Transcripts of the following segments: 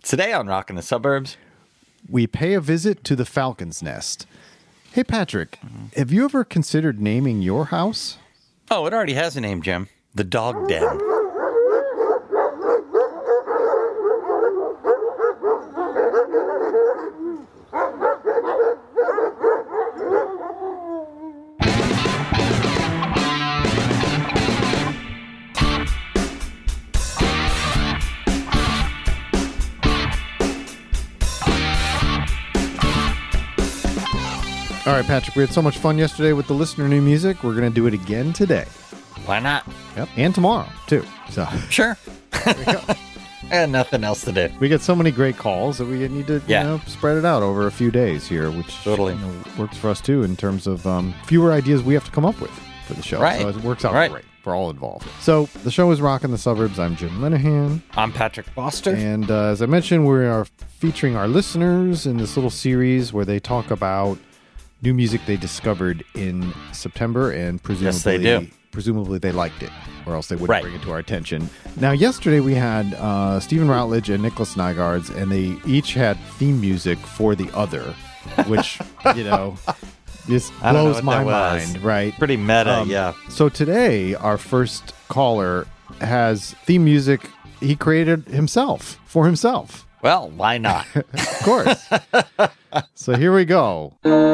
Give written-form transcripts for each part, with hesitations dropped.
Today on Rockin' the Suburbs, we pay a visit to the Falcon's Nest. Hey, Patrick, have you ever considered naming your house? oh, it already has a name, Jim. The Dog Den. All right, Patrick, we had so much fun yesterday with the listener new music. We're going to do it again today. Why not? Yep, and tomorrow, too. So Sure. And nothing else to do. we get so many great calls that we need to spread it out over a few days here, which Totally. works for us, too, in terms of fewer ideas we have to come up with for the show. Right. So it works out Right. great for all involved. So the show is Rockin' the Suburbs. I'm Jim Lenahan. I'm Patrick Foster. And as I mentioned, we are featuring our listeners in this little series where they talk about new music they discovered in September, and presumably, Yes, they do. presumably they liked it, or else they wouldn't Right. bring it to our attention. Now, yesterday we had Stephen Routledge and Nicholas Nygaards, and they each had theme music for the other, which, just I don't know blows what my that was. mind, right? Pretty meta, yeah. So today, our first caller has theme music he created himself, for himself. Well, why not? Of course. So here we go.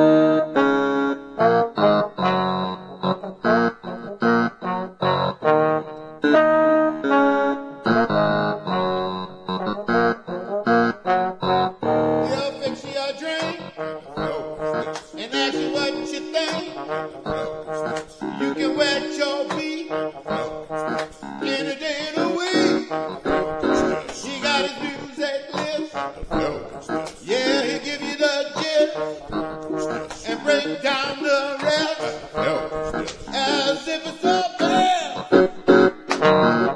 He'll fix you a drink and ask you what you think. You can wet your beak any day of the week. He got his music list. Yeah, he'll give you the gist and break down the rest as if it's a bell.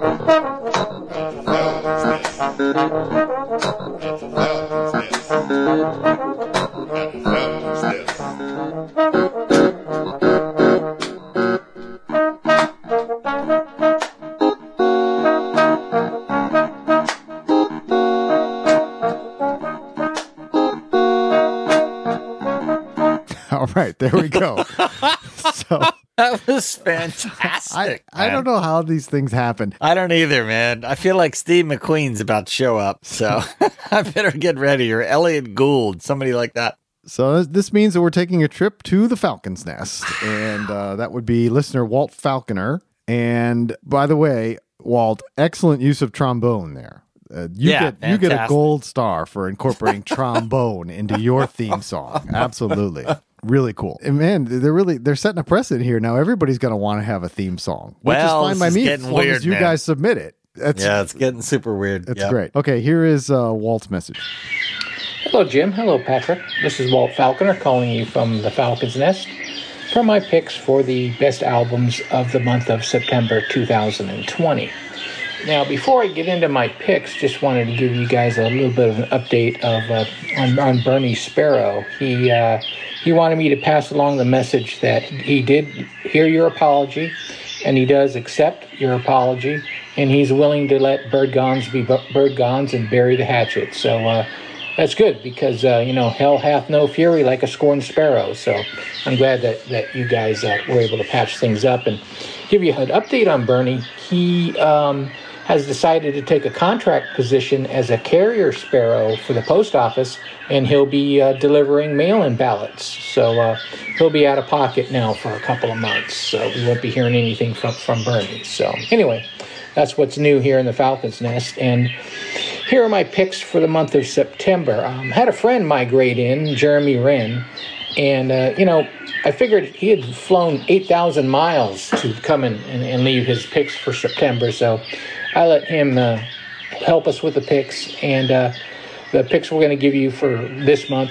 All right, there we go. So That was fantastic. I man. don't know how these things happen. I don't either, man. I feel like Steve McQueen's about to show up, so I better get ready. Or Elliot Gould, somebody like that. So this means that we're taking a trip to the Falcon's Nest, and that would be listener Walt Falconer. And by the way, Walt, excellent use of trombone there. You get a fantastic. gold star for incorporating trombone into your theme song. Absolutely. Really cool. And man, they're setting a precedent here. Now everybody's going to want to have a theme song, which Well, is fine by this is me getting as long weird, as you man. guys submit it. It's getting super weird. That's Yep. great. Okay, here is Walt's message. Hello, Jim. Hello, Patrick. This is Walt Falconer calling you from the Falcon's Nest for my picks for the best albums of the month of September 2020. Now, before I get into my picks, just wanted to give you guys a little bit of an update of on Bernie Sparrow. He wanted me to pass along the message that he did hear your apology, and he does accept your apology, and he's willing to let bird gones be bird gones and bury the hatchet. So that's good because, hell hath no fury like a scorned sparrow. So I'm glad that you guys were able to patch things up and give you an update on Bernie. He has decided to take a contract position as a carrier sparrow for the post office, and he'll be delivering mail-in ballots. So he'll be out of pocket now for a couple of months. So we won't be hearing anything from Bernie. So anyway, that's what's new here in the Falcon's Nest. And here are my picks for the month of September. Had a friend migrate in, Jeremy Wren, and, I figured he had flown 8,000 miles to come and leave his picks for September, so I let him help us with the picks. And the picks we're going to give you for this month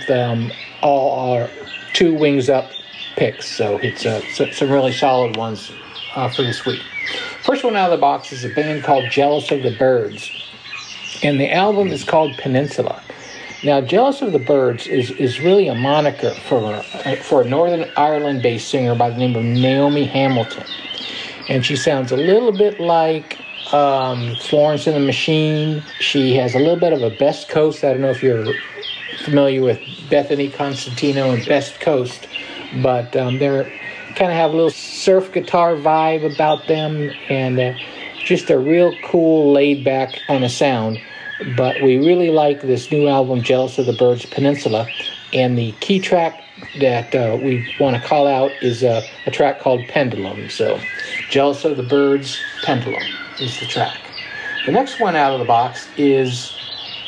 all are 2 Wings Up picks, so it's some really solid ones for this week. First one out of the box is a band called Jealous of the Birds, and the album is called Peninsula. Now, Jealous of the Birds is really a moniker for a Northern Ireland-based singer by the name of Naomi Hamilton. And she sounds a little bit like Florence and the Machine. She has a little bit of a Best Coast. I don't know if you're familiar with Bethany Constantino and Best Coast, but they're kind of have a little surf guitar vibe about them, and just a real cool, laid-back kind of sound. But we really like this new album, Jealous of the Birds Peninsula, and the key track that we want to call out is a track called Pendulum. So, Jealous of the Birds, Pendulum is the track. The next one out of the box is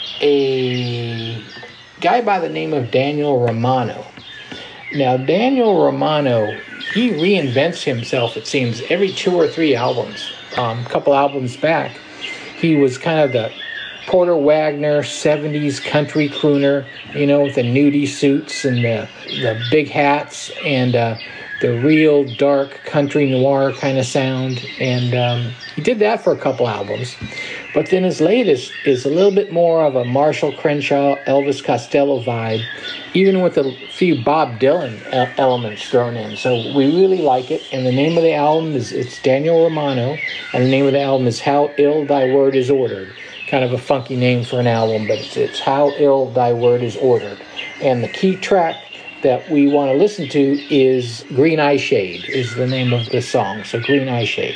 a guy by the name of Daniel Romano. Now, Daniel Romano, he reinvents himself, it seems, every 2 or 3 albums. A couple albums back, he was kind of the Porter Wagner 70s country crooner, with the nudie suits and the big hats and the real dark country noir kind of sound. And he did that for a couple albums. But then his latest is a little bit more of a Marshall Crenshaw, Elvis Costello vibe, even with a few Bob Dylan elements thrown in. So we really like it. And the name of the album it's Daniel Romano, and the name of the album is How Ill Thy Word Is Ordered. Kind of a funky name for an album, but it's How Ill Thy Word Is Ordered. And the key track that we want to listen to is Green Eye Shade, is the name of the song. So Green Eye Shade.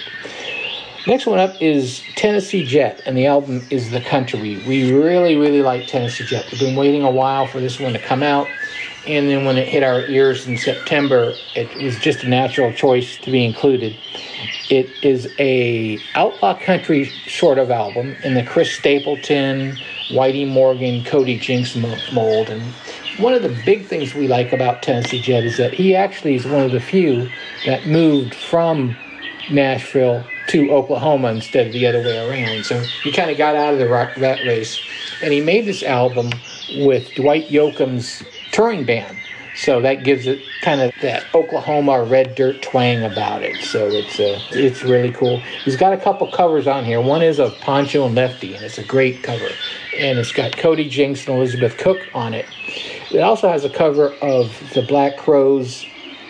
Next one up is Tennessee Jet, and the album is The Country. We really, really like Tennessee Jet. We've been waiting a while for this one to come out, and then when it hit our ears in September, it was just a natural choice to be included. It is a outlaw country sort of album in the Chris Stapleton, Whitey Morgan, Cody Jinks mold. And one of the big things we like about Tennessee Jet is that he actually is one of the few that moved from Nashville to Oklahoma instead of the other way around. So he kind of got out of the rat race. And he made this album with Dwight Yoakam's touring band. So that gives it kind of that Oklahoma red dirt twang about it. So it's really cool. He's got a couple covers on here. One is of Poncho and Lefty, and it's a great cover. And it's got Cody Jinks and Elizabeth Cook on it. It also has a cover of the Black Crowes,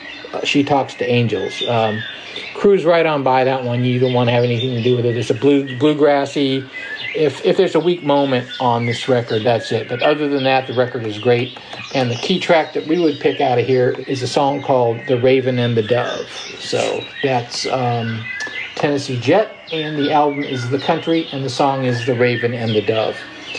She Talks to Angels. Cruise right on by that one. You don't want to have anything to do with it. It's a bluegrassy. If there's a weak moment on this record, that's it. But other than that, the record is great. And the key track that we would pick out of here is a song called The Raven and the Dove. So that's Tennessee Jet, and the album is The Country, and the song is The Raven and the Dove.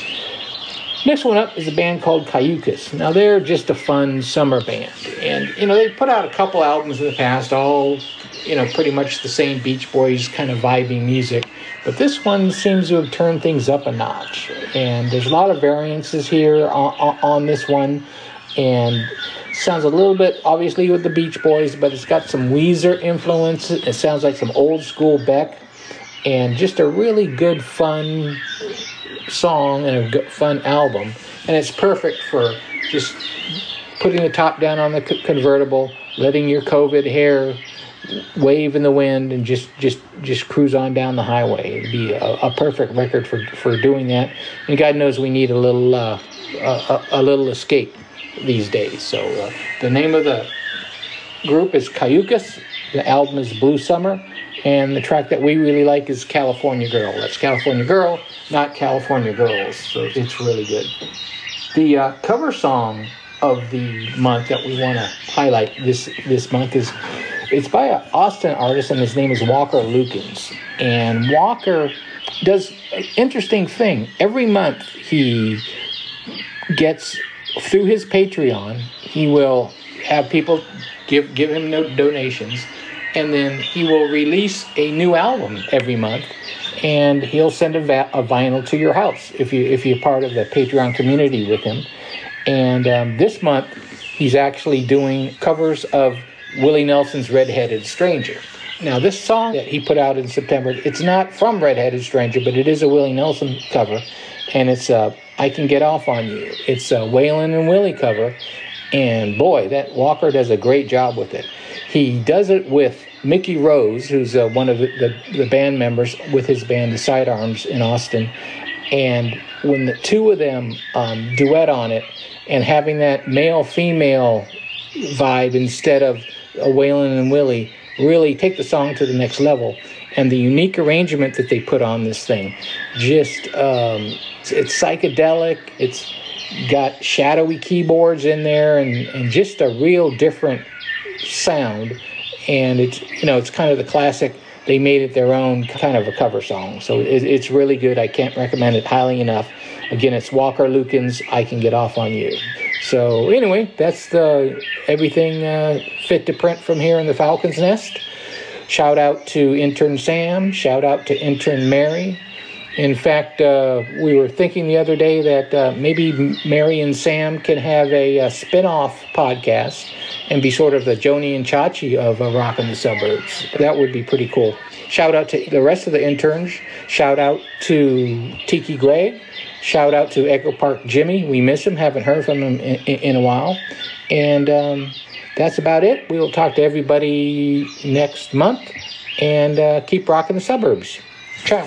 Next one up is a band called Cayucas. Now, they're just a fun summer band. And, they put out a couple albums in the past, all, pretty much the same Beach Boys kind of vibing music. But this one seems to have turned things up a notch. And there's a lot of variances here on this one. And sounds a little bit, obviously, with the Beach Boys, but it's got some Weezer influence. It sounds like some old school Beck. And just a really good, fun song and a good, fun album. And it's perfect for just putting the top down on the convertible, letting your COVID hair wave in the wind, and just cruise on down the highway. It'd be a perfect record for doing that. And God knows we need a little escape these days. So the name of the group is Cayucas. The album is Blue Summer, and the track that we really like is California Girl. That's California Girl, not California Girls. So it's really good. The cover song of the month that we want to highlight this month is, it's by an Austin artist, and his name is Walker Lukens. And Walker does an interesting thing. Every month he gets, through his Patreon, he will have people give him donations, and then he will release a new album every month, and he'll send a vinyl to your house if you're part of the Patreon community with him. And this month he's actually doing covers of Willie Nelson's Red-Headed Stranger. Now, this song that he put out in September, it's not from Red-Headed Stranger, but it is a Willie Nelson cover, and it's I Can Get Off on You. It's a Waylon and Willie cover, and boy, that Walker does a great job with it. He does it with Mickey Rose, who's one of the band members with his band, the Sidearms in Austin, and when the two of them duet on it, and having that male-female vibe instead of a Waylon and Willie, really take the song to the next level. And the unique arrangement that they put on this thing, just it's psychedelic. It's got shadowy keyboards in there, and just a real different sound. And it's kind of the classic. They made it their own kind of a cover song. So it's really good. I can't recommend it highly enough. Again, it's Walker Lukens, I Can Get Off on You. So anyway, that's everything fit to print from here in the Falcon's Nest. Shout out to intern Sam. Shout out to intern Mary. In fact, we were thinking the other day that maybe Mary and Sam can have a spin-off podcast and be sort of the Joni and Chachi of Rockin' the Suburbs. That would be pretty cool. Shout out to the rest of the interns. Shout out to Tiki Greg. Shout out to Echo Park Jimmy. We miss him. Haven't heard from him in a while. And that's about it. We will talk to everybody next month. And keep rocking the suburbs. Ciao.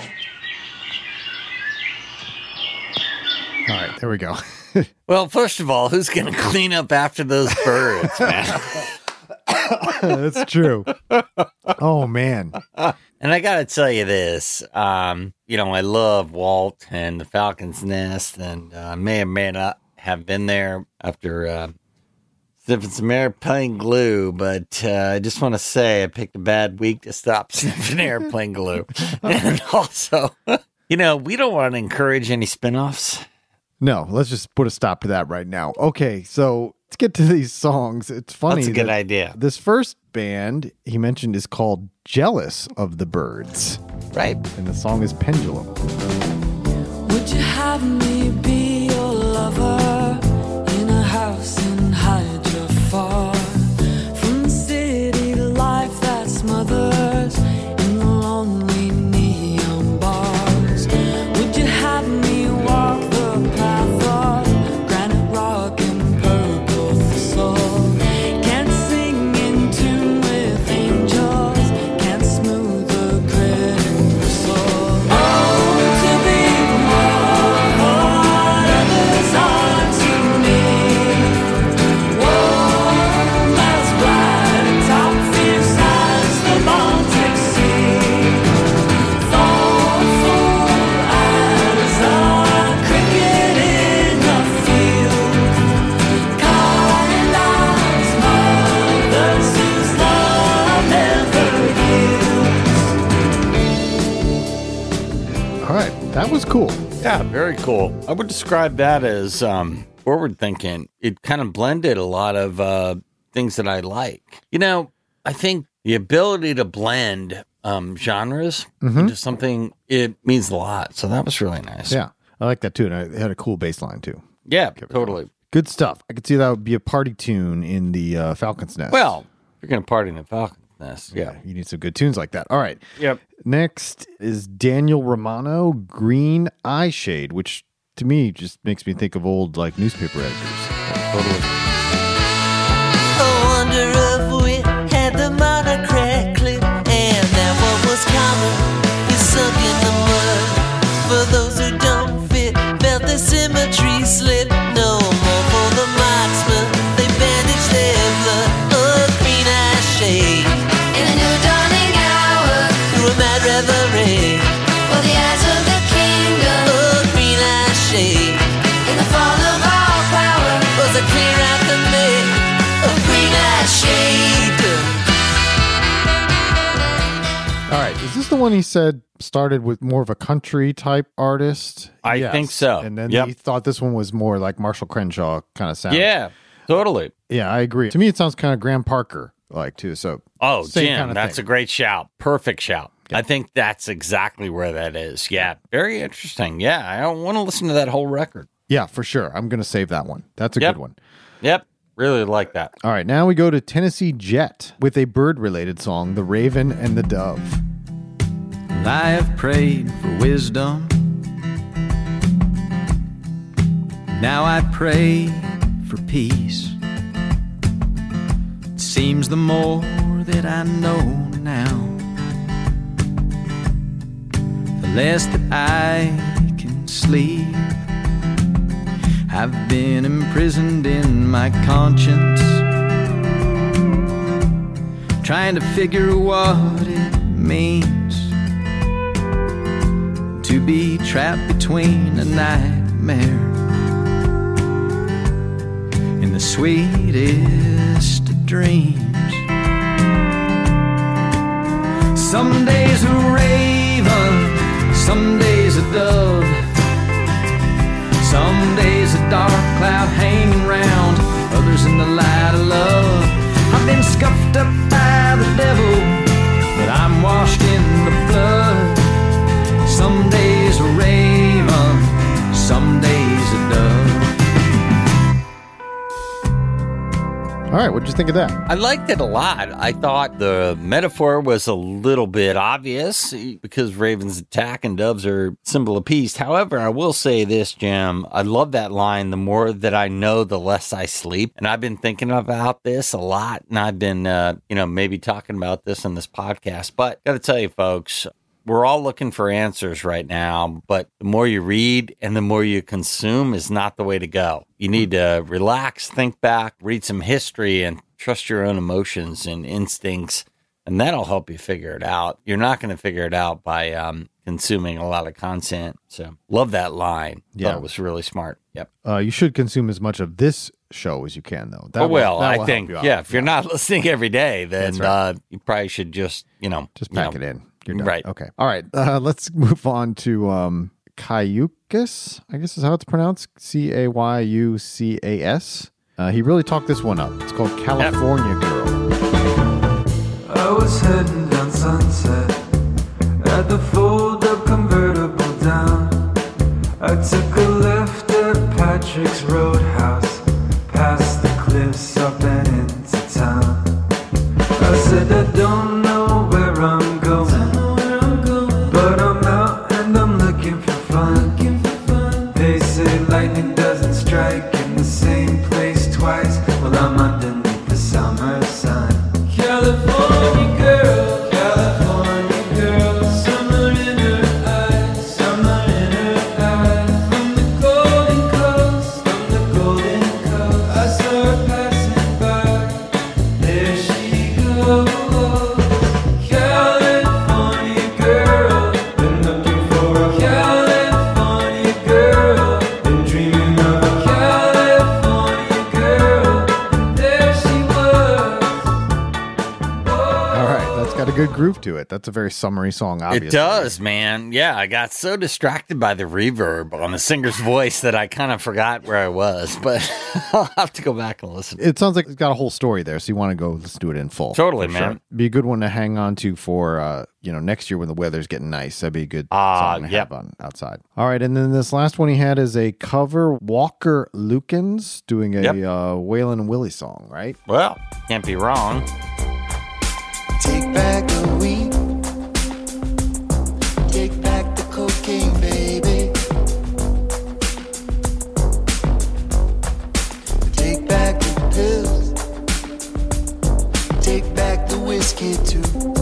All right, there we go. Well, first of all, who's going to clean up after those birds, man? That's true. Oh, man. And I got to tell you this, I love Walt and the Falcon's Nest, and may or may not have been there after sniffing some airplane glue, but I just want to say I picked a bad week to stop sniffing airplane glue. And also, we don't want to encourage any spinoffs. No, let's just put a stop to that right now. Okay, so let's get to these songs. It's funny. That's a good idea. This first band he mentioned is called Jealous of the Birds. Right. And the song is Pendulum. Would you have me be your lover in a house in Hydra far from the city life that smothers in the lonely neon bars? Would you have me walk the path of granite rock and purple thistle? Can't sing in tune with angels, can't smooth the grit and whistle. Oh, to be what others are to me. Warm as bright atop fierce as the Baltic Sea. Thoughtful as a cricket in a field. Kind as mothers whose love never yields. All right, that was cool. Yeah, very cool. I would describe that as forward thinking. It kind of blended a lot of things that I like. I think the ability to blend genres into something, it means a lot. So that was really nice. Yeah, I like that too. And it had a cool bass line too. Yeah, totally. Good stuff. I could see that would be a party tune in the Falcon's Nest. Well, if you're going to party in the Falcon's Nest. yeah, you need some good tunes like that. All right. Yep. Next is Daniel Romano, Green Eye Shade, which to me just makes me think of old like newspaper editors. Totally. I wonder if we had the monocrack clip and that what was common is sunk in the mud. For those who don't fit, felt the symmetry slip. No more for the marksman, they bandaged their blood. Oh, green eye shade in a new dawning hour through a mad reverie. For the eyes of the kingdom. Oh, green eye shade in the fall of all power was a clear out the mid. Green eye shade. All right. Is this the one he said started with more of a country type artist? I think so. And then Yep. he thought this one was more like Marshall Crenshaw kind of sound. Yeah, totally. Yeah, I agree. To me, it sounds kind of Graham Parker like too. So Oh, same Jim, kind of that's thing. a great shout. Perfect shout. I think that's exactly where that is. Yeah, very interesting. Yeah, I want to listen to that whole record. Yeah, for sure. I'm going to save that one. That's a Yep. good one. Yep, really like that. All right, now we go to Tennessee Jet with a bird-related song, The Raven and the Dove. I have prayed for wisdom. Now I pray for peace. It seems the more that I know now, the less that I can sleep. I've been imprisoned in my conscience, trying to figure what it means be trapped between a nightmare and the sweetest of dreams. Some days a raven, some days a dove, some days a dark cloud hanging round, others in the light of love. I've been scuffed up by the devil, but I'm washed in the flood. Some days a raven, some days a dove. All right, what'd you think of that? I liked it a lot. I thought the metaphor was a little bit obvious because ravens attack and doves are symbol of peace. However, I will say this, Jim. I love that line, the more that I know, the less I sleep. And I've been thinking about this a lot, and I've been, maybe talking about this on this podcast. But got to tell you, folks, we're all looking for answers right now, but the more you read and the more you consume is not the way to go. You need to relax, think back, read some history, and trust your own emotions and instincts, and that'll help you figure it out. You're not going to figure it out by consuming a lot of content. So love that line. Yeah. Thought it was really smart. Yep. You should consume as much of this show as you can, though. I think, if you're not listening every day, then right. You probably should just pack it in. You're done. Right. Okay. All right. Let's move on to Cayucas, I guess is how it's pronounced. Cayucas. He really talked this one up. It's called California Girl. I was heading down Sunset at the fold-up convertible down. I took a left at Patrick's Roadhouse, past the cliffs up and into town. I said I don't know where I'm going, but I'm out and I'm looking for fun. They say lightning doesn't strike in the same place twice. Well, I'm underneath the summer sun. California girl, California girl, summer in her eyes, summer in her eyes. From the Golden Coast, I saw her passing by. There she goes. California girl, been looking for a California girl, been dreaming of a California girl. There she was. All right. That's got a good groove to it. That's a very summery song, obviously. It does, man. Yeah, I got so distracted by the reverb on the singer's voice that I kind of forgot where I was, but I'll have to go back and listen. It sounds like it's got a whole story there, so you want to go listen to it in full. Totally, For man. Sure. Be a good one to hang on to for, next year when the weather's getting nice. That'd be a good song to have on outside. All right, and then this last one he had is a cover, Walker Lukens, doing a Waylon and Willie song, right? Well, can't be wrong. Take back the weed. Take back the cocaine, baby. Take back the pills. Take back the whiskey, too.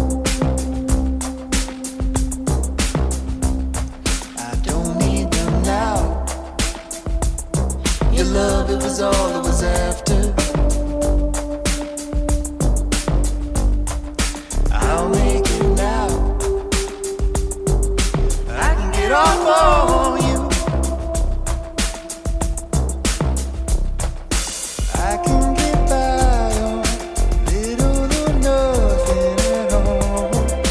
I don't need them now. Your love, it was all I was after. I'll make it now. I can get off on you. I can get by on little or nothing at all.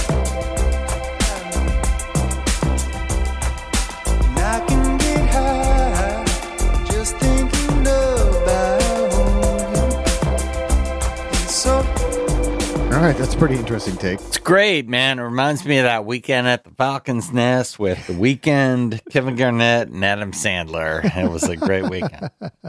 And I can get high just thinking about you. And so All right, that's a pretty interesting take. It's great, man. It reminds me of that weekend at the Falcon's Nest with The Weeknd, Kevin Garnett, and Adam Sandler. It was a great weekend.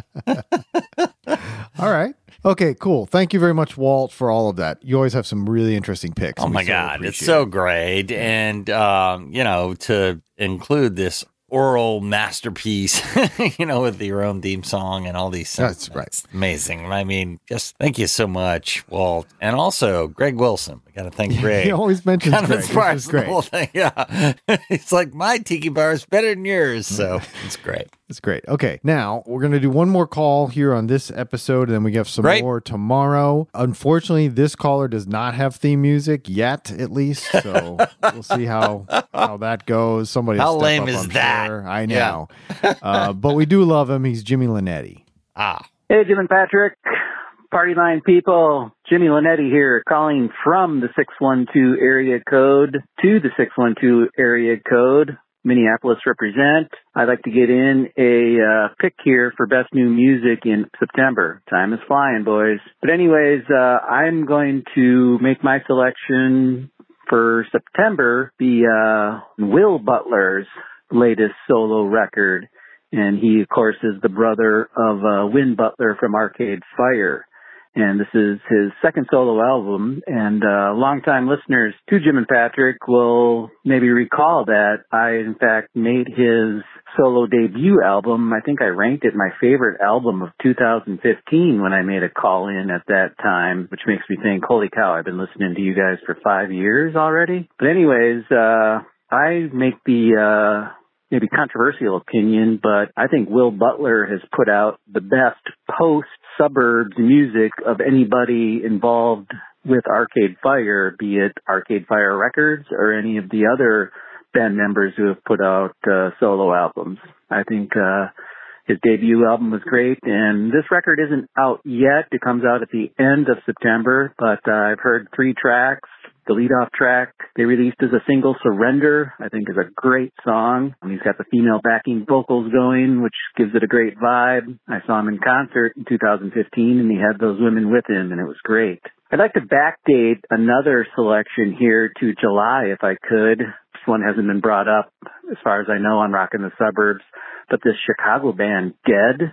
All right. Okay, cool. Thank you very much, Walt, for all of that. You always have some really interesing picks. Oh, We my so God. It's appreciate so it. great. And, to include this oral masterpiece, with your own theme song and all these songs. That's right. It's amazing. I mean, just thank you so much, Walt. And also Greg Wilson. We got to thank Greg. He always mentions Kind of Greg, which inspires is the great. whole thing. Yeah. It's like my tiki bar is better than yours. So it's great. It's great. Okay, now we're going to do one more call here on this episode, and then we have some Great. more tomorrow. Unfortunately, this caller does not have theme music yet, at least. So we'll see how that goes. Somebody How will step lame up, is I'm that? sure. I know. But we do love him. He's Jimmy Linetti. Ah, Hey, Jim and Patrick, Party Line people. Jimmy Linetti here, calling from the 612 area code to the 612 area code. Minneapolis represent. I'd like to get in a pick here for best new music in September. Time is flying, boys. But anyways, I'm going to make my selection for September the Will Butler's latest solo record. And he, of course, is the brother of Win Butler from Arcade Fire. And this is his second solo album. And longtime listeners to Jim and Patrick will maybe recall that I, in fact, made his solo debut album. I think I ranked it my favorite album of 2015 when I made a call in at that time, which makes me think, holy cow, I've been listening to you guys for 5 years already. But anyways, I make the maybe controversial opinion, but I think Will Butler has put out the best post-Suburbs music of anybody involved with Arcade Fire, be it Arcade Fire Records or any of the other band members who have put out solo albums. I think his debut album was great, and this record isn't out yet. It comes out at the end of September, but I've heard 3 tracks. The lead-off track they released as a single, Surrender, I think is a great song. And he's got the female backing vocals going, which gives it a great vibe. I saw him in concert in 2015, and he had those women with him, and it was great. I'd like to backdate another selection here to July, if I could. This one hasn't been brought up, as far as I know, on Rockin' the Suburbs. But this Chicago band, Dead,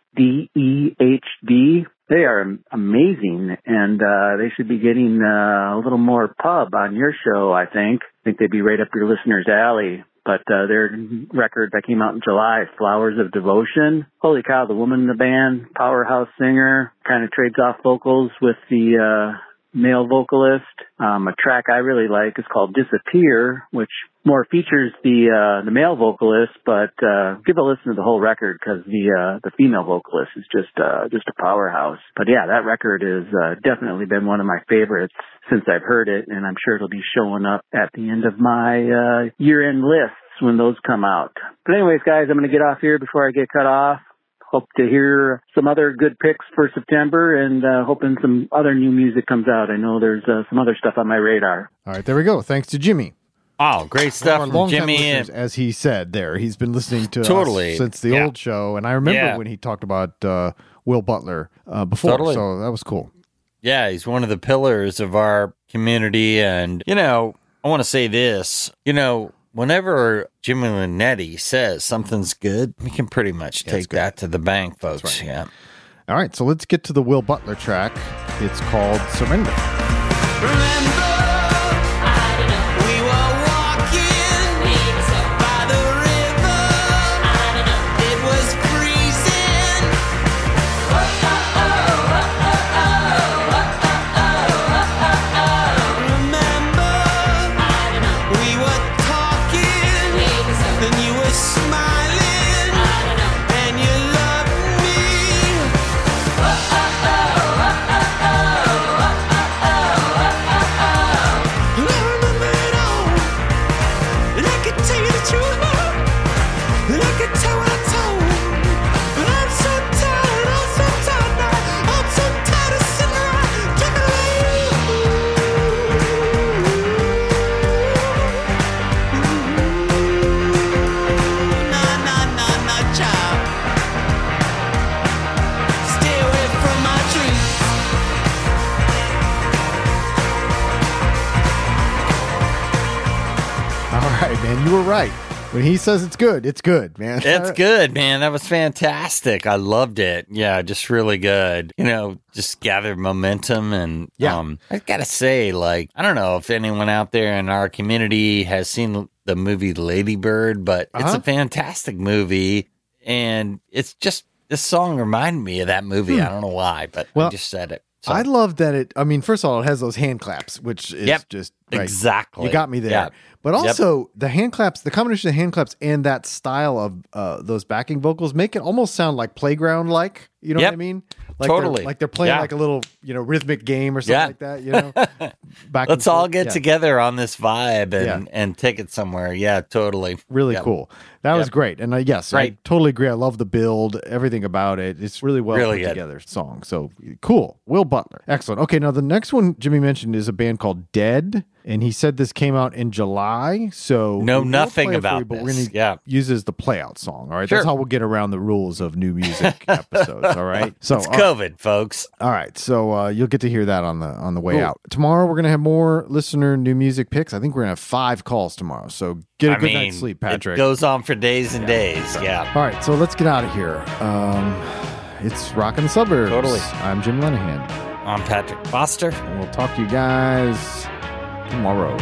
D-E-H-D, they are amazing, and they should be getting a little more pub on your show, I think. I think they'd be right up your listeners' alley. But their record that came out in July, Flowers of Devotion, holy cow, the woman in the band, powerhouse singer, kind of trades off vocals with the male vocalist. A track I really like is called Disappear, which more features the male vocalist, but give a listen to the whole record because the female vocalist is just a powerhouse. But yeah, that record has definitely been one of my favorites since I've heard it, and I'm sure it'll be showing up at the end of my year-end lists when those come out. But anyways, guys, I'm going to get off here before I get cut off. Hope to hear some other good picks for September, and hoping some other new music comes out. I know there's some other stuff on my radar. All right, there we go. Thanks to Jimmy. oh, great stuff Our from longtime Jimmy. listeners, as he said there. He's been listening to Totally. us since the Yeah. old show, and I remember Yeah. when he talked about Will Butler before, Totally. so that was cool. Yeah, he's one of the pillars of our community. And, I want to say this, whenever Jimmy Linetti says something's good, we can pretty much take that to the bank, folks. Yeah. All right, so let's get to the Will Butler track. It's called Surrender. We were walking by the river. It was freezing. Remember, we were talking, and you were smiling, and you loved me. And I remember it all. And I could tell you the truth. And I could tell what I told. But I'm so tired now. I'm so tired of sitting around talking Nah, child. Stay away from my dreams. All right, man, you were right. When he says it's good, man. It's good, man. That was fantastic. I loved it. Yeah, just really good. Just gathered momentum. And I gotta say, I don't know if anyone out there in our community has seen the movie Lady Bird, but it's a fantastic movie. And it's just, this song reminded me of that movie. I don't know why, but I just said it. So, I love that first of all, it has those hand claps, which is just right. Exactly. You got me there. Yeah. But also the hand claps, the combination of hand claps and that style of those backing vocals make it almost sound like playground like. You know what I mean? Like Totally. They're playing like a little, rhythmic game or something like that, Back Let's all get together on this vibe Yeah. and take it somewhere. Yeah, totally. Really Yep. cool. That was great. And yes, I Right. totally agree. I love the build, everything about it. It's really well Really put good. together song. So cool. Will Butler. Excellent. Okay, now the next one Jimmy mentioned is a band called Dead. And he said this came out in July. So Know we will nothing play it for about you, but this. we're going to use it as the play out song. All right. Sure. That's how we'll get around the rules of new music episodes. All right. So It's COVID, folks. all right, so you'll get to hear that on the way out. Tomorrow we're gonna have more listener new music picks. I think we're gonna have 5 calls tomorrow. So get a good night's sleep, Patrick. It goes on for days and days. Yeah. All right, so let's get out of here. It's Rockin' the Suburbs. Totally. I'm Jim Lenahan. I'm Patrick Foster. And we'll talk to you guys tomorrow.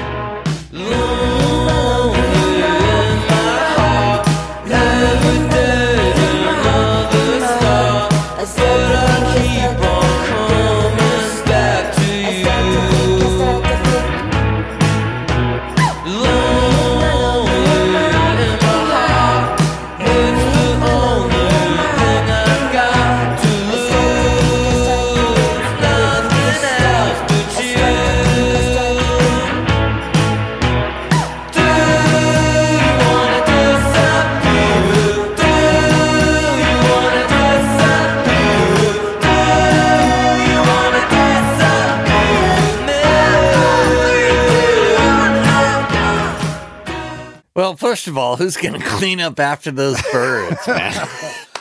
Well, first of all, who's going to clean up after those birds, man?